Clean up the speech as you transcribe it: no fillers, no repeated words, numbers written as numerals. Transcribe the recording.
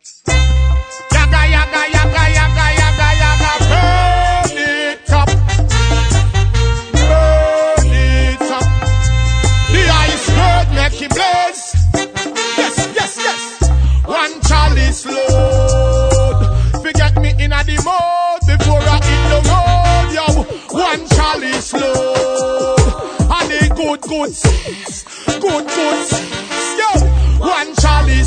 Yaga, yaga, yaga, yaga, yaga, yaga, burn it up. Burn it up. The iceberg make it blaze. Yes, yes, yes. One chalice load. Forget me in a the mode before I hit the road, yo. One chalice load. And the good, yo. One chalice